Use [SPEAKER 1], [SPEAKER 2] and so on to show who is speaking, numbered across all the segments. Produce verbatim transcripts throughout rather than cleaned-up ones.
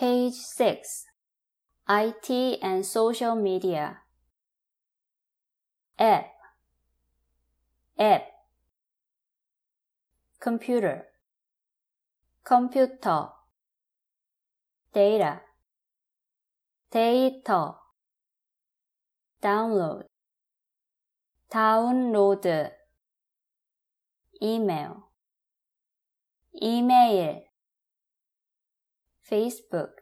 [SPEAKER 1] Page six. I T and social media. App. App. Computer. Computer. Data. 데이터. Download. 다운로드. Email. 이메일. Facebook.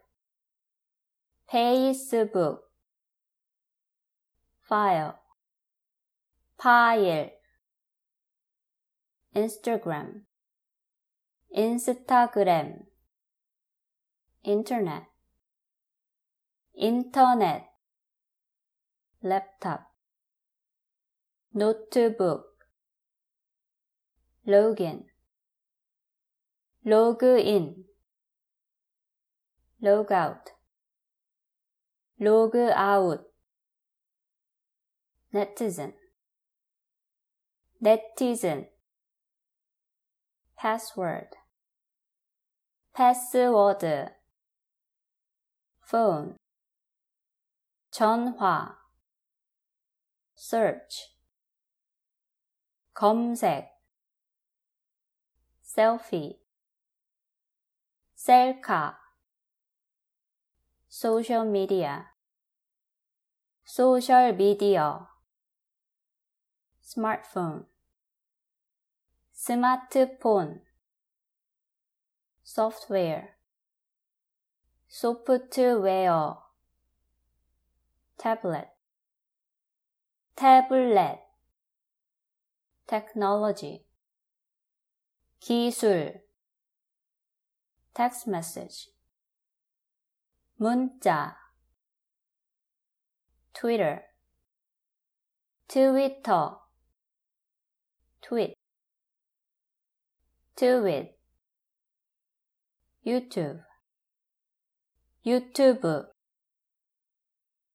[SPEAKER 1] Facebook. File. 파일. Instagram. 인스타그램. Internet. 인터넷. Laptop. 노트북. Login. Login. Logout. Logout. Netizen. Netizen. Password. Password. Phone. 전화. Search. 검색. Selfie. 셀카. Social media. 소셜 미디어. Smartphone. 스마트폰. Software. 소프트웨어. Tablet. 태블릿. Technology. 기술. Text message. 문자. Twitter. 트위터. Tweet. Tweet. YouTube. 유튜브.